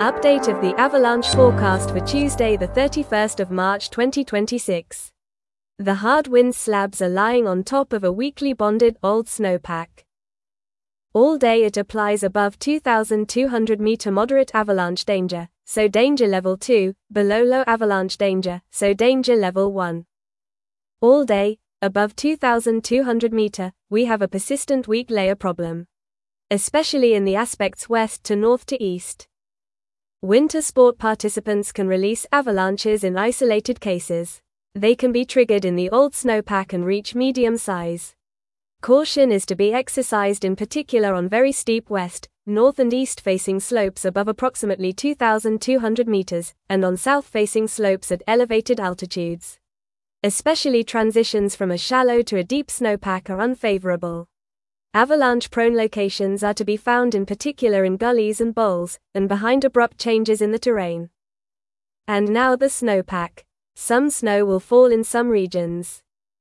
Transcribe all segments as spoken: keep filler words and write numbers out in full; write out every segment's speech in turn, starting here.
Update of the avalanche forecast for Tuesday the thirty-first of March twenty twenty-six. The hard wind slabs are lying on top of a weakly bonded old snowpack. All day it applies above two thousand two hundred meter moderate avalanche danger, so danger level two, below low avalanche danger, so danger level one. All day, above two thousand two hundred meter, we have a persistent weak layer problem, especially in the aspects west to north to east. Winter sport participants can release avalanches in isolated cases. They can be triggered in the old snowpack and reach medium size. Caution is to be exercised in particular on very steep west, north and east facing slopes above approximately two thousand two hundred meters, and on south facing slopes at elevated altitudes. Especially transitions from a shallow to a deep snowpack are unfavorable. Avalanche-prone locations are to be found in particular in gullies and bowls, and behind abrupt changes in the terrain. And now the snowpack. Some snow will fall in some regions.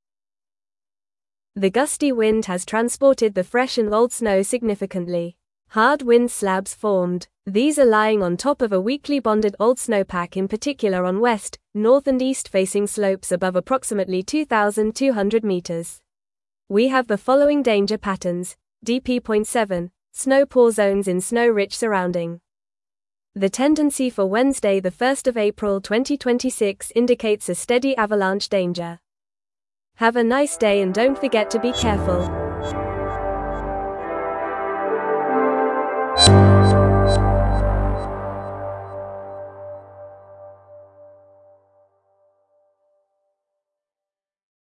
The gusty wind has transported the fresh and old snow significantly. Hard wind slabs formed. These are lying on top of a weakly bonded old snowpack, in particular on west, north and east facing slopes above approximately two thousand two hundred meters. We have the following danger patterns: D P point seven, snow pour zones in snow-rich surrounding. The tendency for Wednesday the first of April twenty twenty-six indicates a steady avalanche danger. Have a nice day and don't forget to be careful.